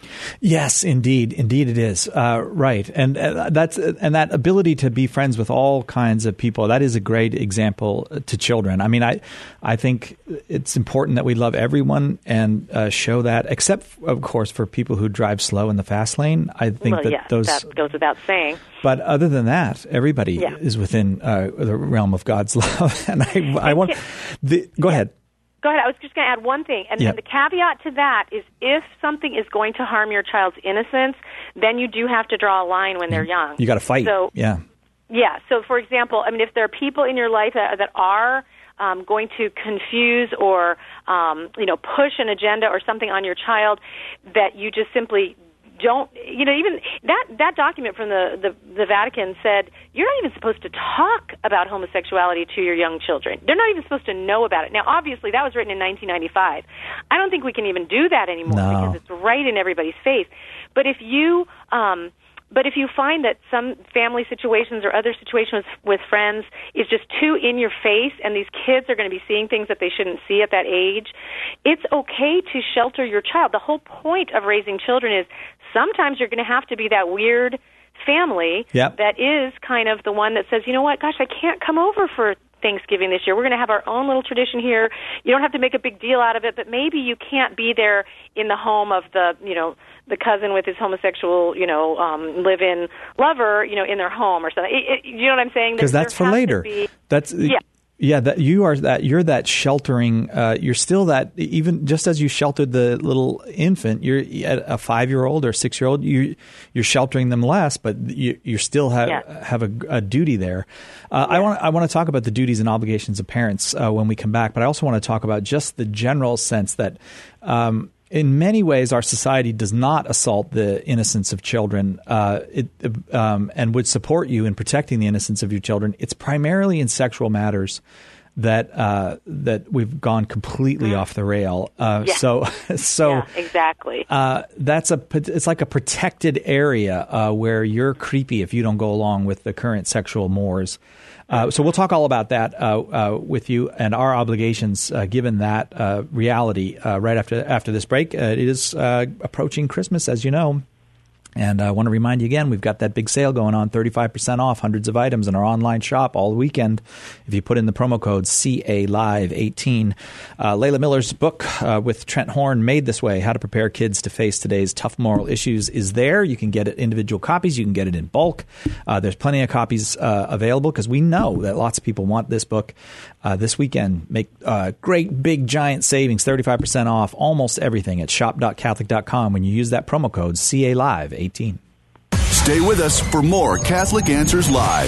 Yes, indeed, indeed it is. Uh, right, and uh, that's and that ability to be friends with all kinds of people. That is a great example to children. I mean, I, I think it's important that we love everyone and uh, show that. Except, of course, for people who drive slow in the fast lane. I think well, that yeah, those that goes without saying. But other than that, everybody yeah. is within uh, the realm of God's love. And I, I want. The, go ahead. Go ahead. I was just going to add one thing. And yeah. the caveat to that is if something is going to harm your child's innocence, then you do have to draw a line when they're young. You got to fight. So, yeah. Yeah. So, for example, I mean, if there are people in your life that, that are um, going to confuse or, um, you know, push an agenda or something on your child that you just simply don't, you know, even that, that document from the, the, the Vatican said you're not even supposed to talk about homosexuality to your young children. They're not even supposed to know about it. Now, obviously, that was written in nineteen ninety-five. I don't think we can even do that anymore no. because it's right in everybody's face. But if you... Um, But if you find that some family situations or other situations with friends is just too in your face and these kids are going to be seeing things that they shouldn't see at that age, it's okay to shelter your child. The whole point of raising children is sometimes you're going to have to be that weird family yep. that is kind of the one that says, you know what, gosh, I can't come over for Thanksgiving this year. We're going to have our own little tradition here. You don't have to make a big deal out of it, but maybe you can't be there in the home of the, you know, the cousin with his homosexual, you know, um, live-in lover, you know, in their home or something. It, it, you know what I'm saying? Because that's for later. Be, that's yeah. Yeah, that you are that you're that sheltering. Uh, you're still that, even just as you sheltered the little infant. You're a five-year-old or six-year-old. You you're sheltering them less, but you you still have yeah. have a, a duty there. Uh, yeah. I want I want to talk about the duties and obligations of parents uh, when we come back, but I also want to talk about just the general sense that. Um, In many ways, our society does not assault the innocence of children uh, it, um, and would support you in protecting the innocence of your children. It's primarily in sexual matters that uh, that we've gone completely mm. off the rail. Uh, yeah. So, so yeah, exactly. Uh, that's a it's like a protected area uh, where you're creepy if you don't go along with the current sexual mores. Uh, so we'll talk all about that uh, uh, with you and our obligations uh, given that uh, reality uh, right after after this break. Uh, it is uh, approaching Christmas, as you know. And I want to remind you again, we've got that big sale going on, thirty-five percent off, hundreds of items in our online shop all weekend. If you put in the promo code C A Live eighteen. Uh, Layla Miller's book uh, with Trent Horn, Made This Way, How to Prepare Kids to Face Today's Tough Moral Issues, is there. You can get it individual copies. You can get it in bulk. Uh, there's plenty of copies uh, available because we know that lots of people want this book. Uh, this weekend, make uh, great, big, giant savings, thirty-five percent off almost everything at shop dot catholic dot com when you use that promo code C A Live eighteen. Stay with us for more Catholic Answers Live.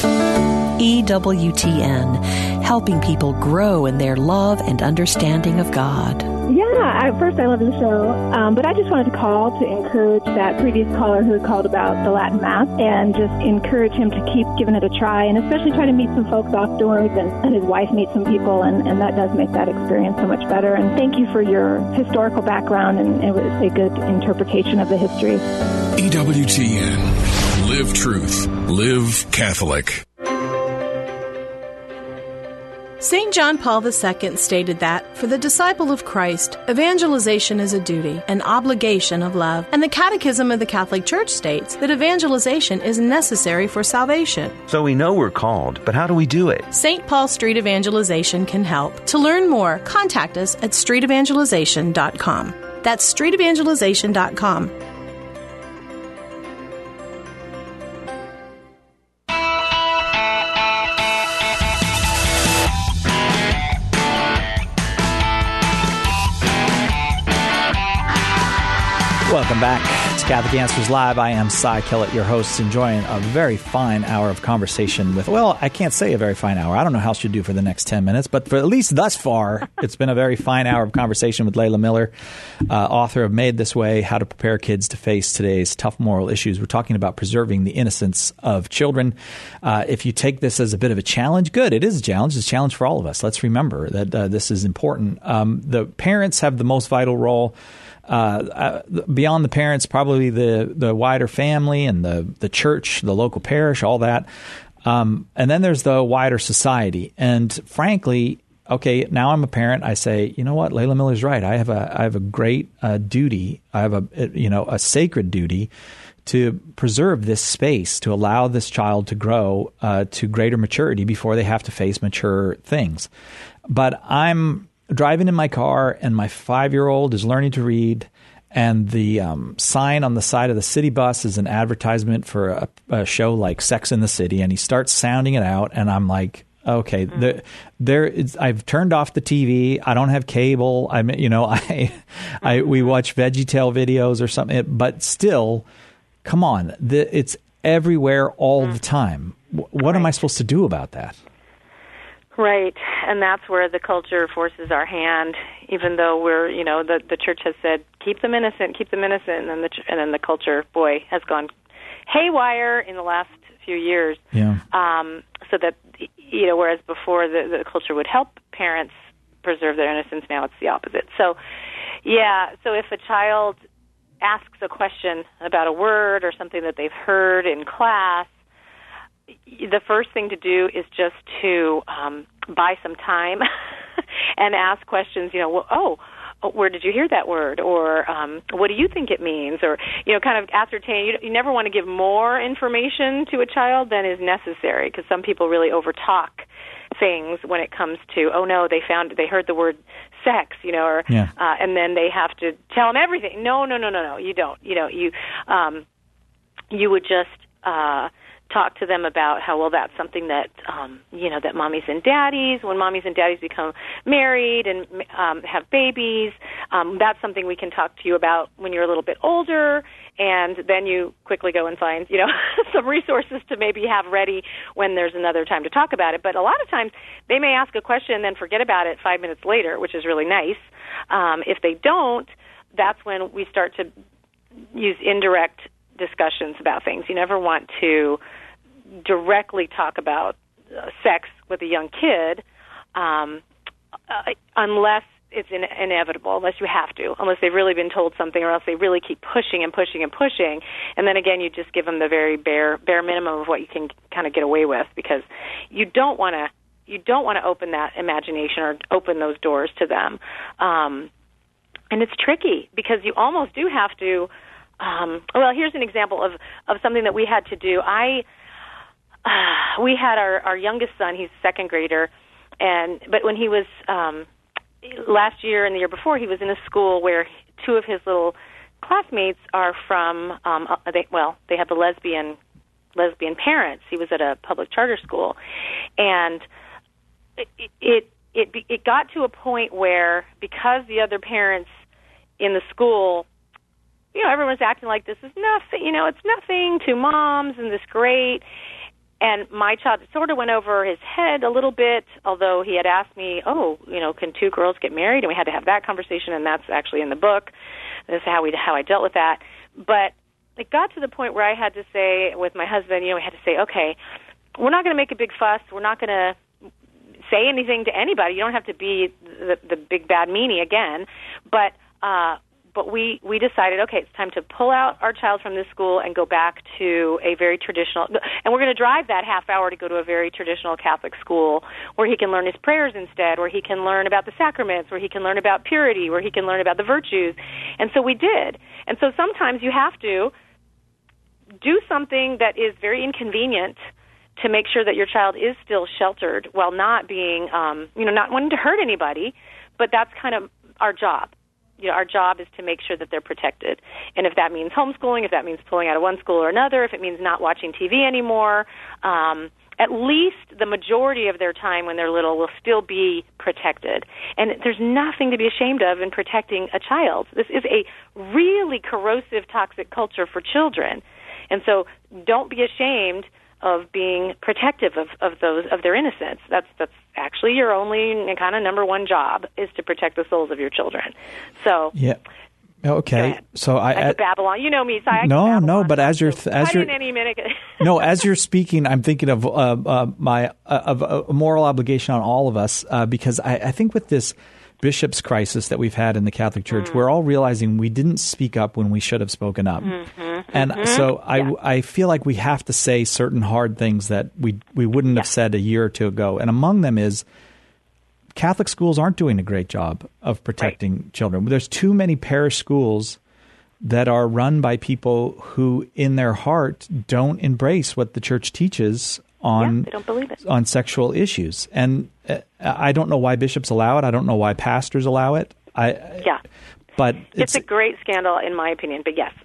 E W T N, helping people grow in their love and understanding of God. Yeah, at first I love the show, um, but I just wanted to call to encourage that previous caller who had called about the Latin Mass and just encourage him to keep giving it a try and especially try to meet some folks outdoors and, and his wife meet some people, and, and that does make that experience so much better. And thank you for your historical background, and it was a good interpretation of the history. E W T N. Live truth. Live Catholic. Saint John Paul the Second stated that, for the disciple of Christ, evangelization is a duty, an obligation of love. And the Catechism of the Catholic Church states that evangelization is necessary for salvation. So we know we're called, but how do we do it? Saint Paul Street Evangelization can help. To learn more, contact us at street evangelization dot com. That's street evangelization dot com. Welcome back to Catholic Answers Live. I am Cy Kellett, your host, enjoying a very fine hour of conversation with, well, I can't say a very fine hour. I don't know how she'll do for the next ten minutes, but for at least thus far, it's been a very fine hour of conversation with Layla Miller, uh, author of Made This Way, How to Prepare Kids to Face Today's Tough Moral Issues. We're talking about preserving the innocence of children. Uh, if you take this as a bit of a challenge, good. It is a challenge. It's a challenge for all of us. Let's remember that uh, this is important. Um, the parents have the most vital role. Uh, uh, beyond the parents, probably the, the wider family and the, the church, the local parish, all that. Um, and then there's the wider society. And frankly, okay, now I'm a parent. I say, you know what, Layla Miller's right. I have a I have a great uh, duty. I have a you know a sacred duty to preserve this space, to allow this child to grow uh, to greater maturity before they have to face mature things. But I'm driving in my car, and my five-year-old is learning to read, and the um, sign on the side of the city bus is an advertisement for a, a show like Sex and the City, and he starts sounding it out, and I'm like, okay, mm-hmm. there, there is, I've turned off the T V. I don't have cable. I'm, you know, I, I we watch VeggieTale videos or something, but still, come on, the, it's everywhere all mm-hmm. the time. What right. am I supposed to do about that? Right, and that's where the culture forces our hand, even though we're, you know, the the church has said, keep them innocent, keep them innocent, and then the, and then the culture, boy, has gone haywire in the last few years. Yeah. Um, so that, you know, whereas before the, the culture would help parents preserve their innocence, now it's the opposite. So, yeah, so if a child asks a question about a word or something that they've heard in class, the first thing to do is just to um, buy some time and ask questions, you know, well, oh, where did you hear that word? Or um, what do you think it means? Or, you know, kind of ascertain. You, you never want to give more information to a child than is necessary, because some people really overtalk things when it comes to, oh, no, they found, they heard the word sex, you know, or, yeah. uh, and then they have to tell them everything. No, no, no, no, no, you don't. You know, you, um, you would just, uh, talk to them about how, well, that's something that, um, you know, that mommies and daddies, when mommies and daddies become married and um, have babies, um, that's something we can talk to you about when you're a little bit older, and then you quickly go and find, you know, some resources to maybe have ready when there's another time to talk about it. But a lot of times they may ask a question and then forget about it five minutes later, which is really nice. Um, if they don't, that's when we start to use indirect discussions about things. You never want to directly talk about uh, sex with a young kid um, uh, unless it's in- inevitable, unless you have to, unless they've really been told something, or else they really keep pushing and pushing and pushing. And then again, you just give them the very bare bare minimum of what you can kind of get away with, because you don't want to you don't want to open that imagination or open those doors to them. Um, and it's tricky because you almost do have to. Um, well, here's an example of, of something that we had to do. I uh, we had our, our youngest son. He's a second grader, and but when he was um, last year and the year before, he was in a school where two of his little classmates are from. Um, they, well, they have the lesbian lesbian parents. He was at a public charter school, and it it it, it got to a point where, because the other parents in the school, you know, everyone's acting like this is nothing, you know, it's nothing to moms and this great. And my child sort of went over his head a little bit, although he had asked me, oh, you know, can two girls get married? And we had to have that conversation, and that's actually in the book. This is how we how I dealt with that. But it got to the point where I had to say with my husband, you know, we had to say, okay, we're not going to make a big fuss. We're not going to say anything to anybody. You don't have to be the, the big bad meanie again. But uh But we, we decided, okay, it's time to pull out our child from this school and go back to a very traditional, and we're going to drive that half hour to go to a very traditional Catholic school where he can learn his prayers instead, where he can learn about the sacraments, where he can learn about purity, where he can learn about the virtues. And so we did. And so sometimes you have to do something that is very inconvenient to make sure that your child is still sheltered while not being, um, you know, not wanting to hurt anybody, but that's kind of our job. You know, our job is to make sure that they're protected. And if that means homeschooling, if that means pulling out of one school or another, if it means not watching T V anymore, um, at least the majority of their time when they're little will still be protected. And there's nothing to be ashamed of in protecting a child. This is a really corrosive, toxic culture for children. And so don't be ashamed of being protective of, of those of their innocence. That's that's actually your only kind of number one job, is to protect the souls of your children. So yeah, okay. So I, I, I Babylon. You know me, so I no, no. But as you're th- as you're any minute. no, as you're speaking, I'm thinking of uh, uh, my uh, of a moral obligation on all of us, uh, because I, I think with this bishops' crisis that we've had in the Catholic Church, mm. we're all realizing we didn't speak up when we should have spoken up. Mm-hmm. And mm-hmm. so I, yeah. I feel like we have to say certain hard things that we we wouldn't yeah. have said a year or two ago. And among them is Catholic schools aren't doing a great job of protecting right. children. There's too many parish schools that are run by people who, in their heart, don't embrace what the church teaches on yeah, they don't believe it. on sexual issues. And uh, I don't know why bishops allow it. I don't know why pastors allow it. I yeah. But it's, it's a great scandal, in my opinion, but yes.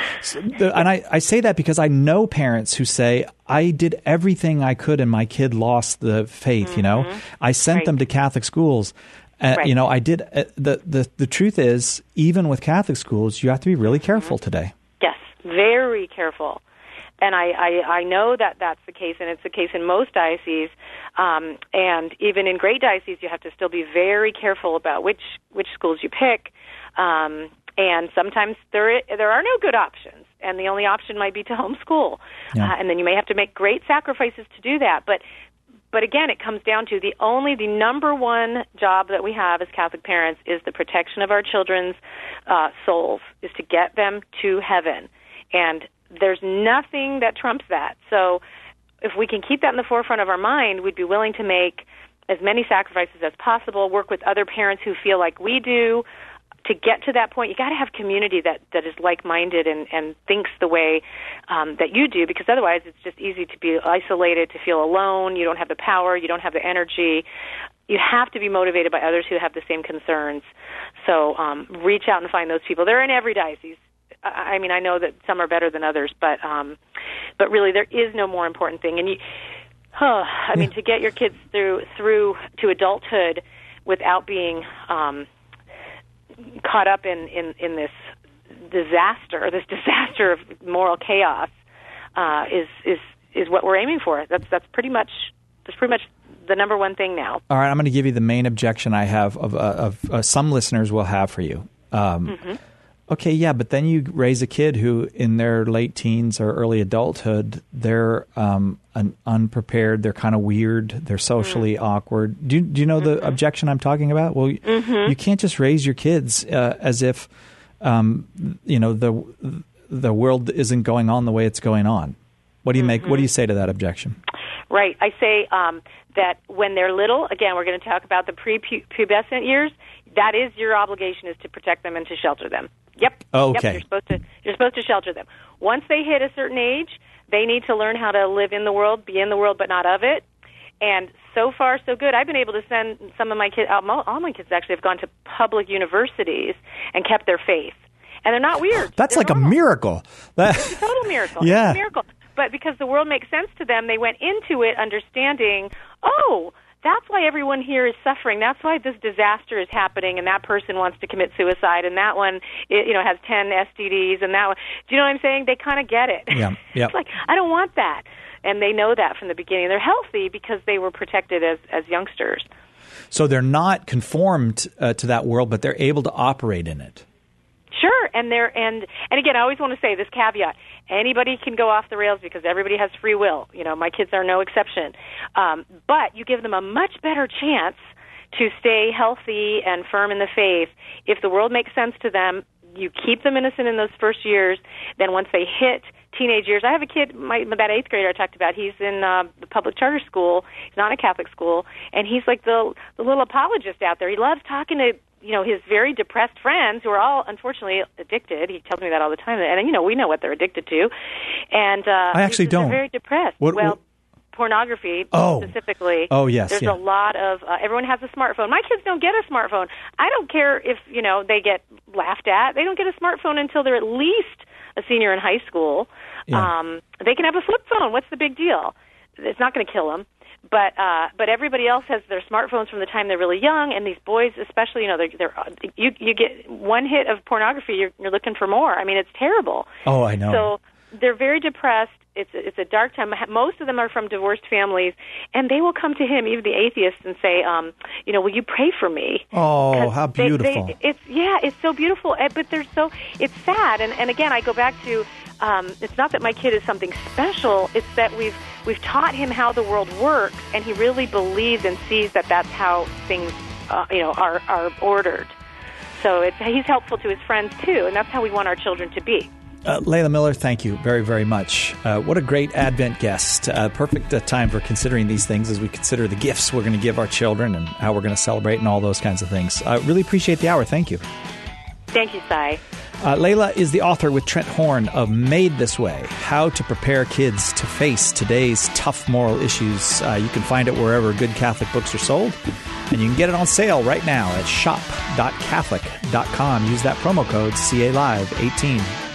And I, I say that because I know parents who say, I did everything I could and my kid lost the faith, mm-hmm. you know. I sent right. them to Catholic schools. Uh, right. You know, I did. Uh, the, the, the truth is, even with Catholic schools, you have to be really careful mm-hmm. today. Yes, very careful. And I, I, I know that that's the case, and it's the case in most dioceses. Um, and even in great dioceses, you have to still be very careful about which, which schools you pick. Um, and sometimes there there are no good options, and the only option might be to homeschool. Yeah. Uh, and then you may have to make great sacrifices to do that. But but again, it comes down to the only, the number one job that we have as Catholic parents is the protection of our children's uh, souls, is to get them to heaven. And there's nothing that trumps that. So if we can keep that in the forefront of our mind, we'd be willing to make as many sacrifices as possible, work with other parents who feel like we do. To get to that point, you got to have community that, that is like-minded and, and thinks the way um, that you do, because otherwise it's just easy to be isolated, to feel alone. You don't have the power. You don't have the energy. You have to be motivated by others who have the same concerns. So um, reach out and find those people. They're in every diocese. I mean, I know that some are better than others, but um, but really there is no more important thing. And you, huh, I mean, to get your kids through through to adulthood without being um, caught up in, in, in this disaster, this disaster of moral chaos, uh, is is is what we're aiming for. That's that's pretty much that's pretty much the number one thing now. All right, I'm going to give you the main objection I have of, uh, of uh, some listeners will have for you. Um, mm-hmm. Okay, yeah, but then you raise a kid who, in their late teens or early adulthood, they're um, un- unprepared, they're kind of weird, they're socially mm-hmm. awkward. Do you, do you know mm-hmm. the objection I'm talking about? Well, mm-hmm. you can't just raise your kids uh, as if um, you know the the world isn't going on the way it's going on. What do you make? Mm-hmm. What do you say to that objection? Right, I say um, that when they're little, again, we're going to talk about the prepubescent years. That is your obligation, is to protect them and to shelter them. Yep. Okay. Yep, you're supposed to you're supposed to shelter them. Once they hit a certain age, they need to learn how to live in the world, be in the world, but not of it. And so far, so good. I've been able to send some of my kids, all my kids actually have gone to public universities and kept their faith. And they're not weird. That's they're like normal. a miracle. That... It's a total miracle. Yeah. It's a miracle. But because the world makes sense to them, they went into it understanding, oh, that's why everyone here is suffering. That's why this disaster is happening, and that person wants to commit suicide, and that one, you know, has ten S T Ds, and that one. Do you know what I'm saying? They kind of get it. Yeah. Yep. It's like, I don't want that. And they know that from the beginning. They're healthy because they were protected as, as youngsters. So they're not conformed uh, to that world, but they're able to operate in it. Sure, and they're and and again, I always want to say this caveat: anybody can go off the rails because everybody has free will. You know, my kids are no exception. Um, but you give them a much better chance to stay healthy and firm in the faith if the world makes sense to them. You keep them innocent in those first years. Then once they hit teenage years, I have a kid, my, that eighth grader I talked about. He's in uh, the public charter school. He's not in a Catholic school, and he's like the the little apologist out there. He loves talking to, you know, his very depressed friends who are all, unfortunately, addicted. He tells me that all the time. And, you know, we know what they're addicted to. And uh, I actually don't. They're very depressed. What, well, what? Pornography oh. specifically. Oh, yes. There's yeah. a lot of, uh, everyone has a smartphone. My kids don't get a smartphone. I don't care if, you know, they get laughed at. They don't get a smartphone until they're at least a senior in high school. Yeah. Um, they can have a flip phone. What's the big deal? It's not going to kill them. But uh, but everybody else has their smartphones from the time they're really young, and these boys, especially, you know, they're, they're you you get one hit of pornography, you're, you're looking for more. I mean, it's terrible. Oh, I know. So they're very depressed. It's a, it's a dark time. Most of them are from divorced families, and they will come to him, even the atheists, and say, um, you know, will you pray for me? Oh, how beautiful! They, they, it's yeah, it's so beautiful, but they're so it's sad. And and again, I go back to. Um, it's not that my kid is something special. It's that we've we've taught him how the world works, and he really believes and sees that that's how things, uh, you know, are are ordered. So it's, he's helpful to his friends too, and that's how we want our children to be. Uh, Layla Miller, thank you very, very much. Uh, what a great Advent guest. Uh, perfect uh, time for considering these things as we consider the gifts we're going to give our children and how we're going to celebrate and all those kinds of things. I uh, really appreciate the hour. Thank you. Thank you, Cy. Uh, Layla is the author with Trent Horn of Made This Way, How to Prepare Kids to Face Today's Tough Moral Issues. Uh, you can find it wherever good Catholic books are sold, and you can get it on sale right now at shop dot catholic dot com. Use that promo code C A Live eighteen.